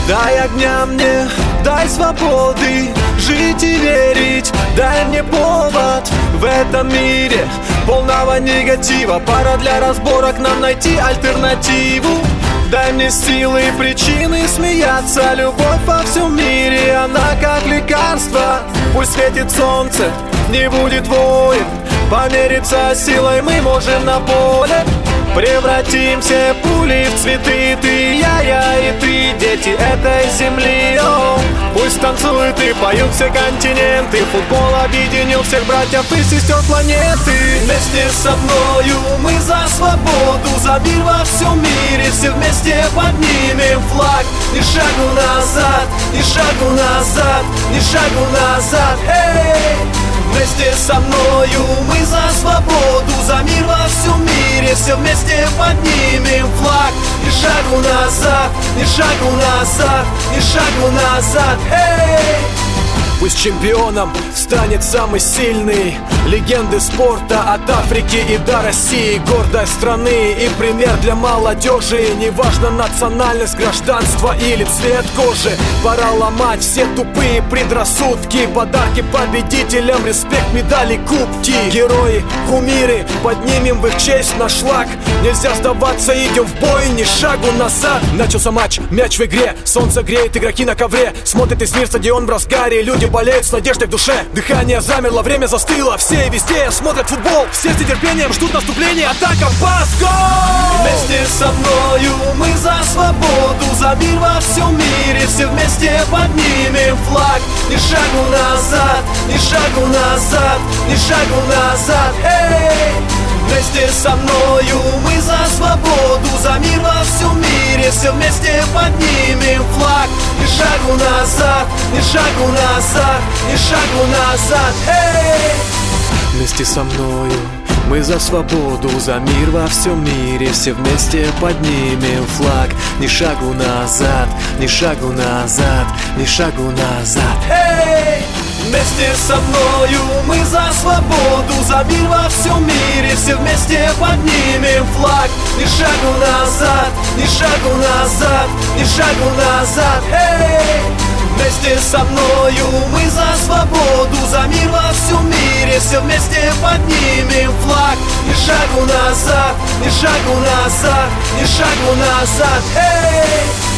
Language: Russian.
Дай огня мне, дай свободы, жить и верить. Дай мне повод в этом мире полного негатива. Пора для разборок нам найти альтернативу. Дай мне силы и причины смеяться. Любовь во всем мире, она как лекарство. Пусть светит солнце, не будет войн. Помериться силой мы можем на поле. Превратим все пули в цветы. Ты, я и ты, дети этой земли. Пусть танцуют и поют все континенты. Футбол объединил всех братьев и сестер планеты. Вместе со мною мы за свободу, за мир во всем мире. Все вместе поднимем флаг. Ни шагу назад, ни шагу назад, ни шагу назад. Эй! Вместе со мною мы за свободу, за мир во всем мире. Все вместе поднимем флаг. Ни шагу назад, ни шагу назад, ни шагу назад. Эй! Пусть чемпионом станет самый сильный. Легенды спорта от Африки и до России. Гордость страны и пример для молодежи. Неважно национальность, гражданство или цвет кожи. Пора ломать все тупые предрассудки. Подарки победителям, респект, медали, кубки. Герои, кумиры, поднимем в их честь наш флаг. Нельзя сдаваться, идем в бой, ни шагу назад. Начался матч, мяч в игре. Солнце греет, игроки на ковре. Смотрит весь мир, стадион в разгаре. Люди болеют с надеждой в душе. Дыхание замерло, время застыло. Все и везде смотрят футбол. Все с нетерпением ждут наступления. Атака, пас, гол! Вместе со мною мы за свободу, за мир во всем мире. Все вместе поднимем флаг. Ни шагу назад, ни шагу назад, ни шагу назад. Эй! Вместе со мною мы за свободу, за мир во всем мире. Все вместе поднимем флаг. Ни шагу назад, ни шагу назад, ни шагу назад. Эй! Вместе со мною мы за свободу, за мир во всем мире. Все вместе поднимем флаг. Ни шагу назад, ни шагу назад, ни шагу назад. Эй! Вместе со мною мы за свободу, за мир во всем мире. Все вместе поднимем флаг. Ни шагу назад, ни шагу назад, ни шагу назад. Эй! Вместе со мною мы за свободу, за мир во всем мире. Все вместе поднимем флаг. Ни шагу назад, ни шагу назад, ни шагу назад. Эй!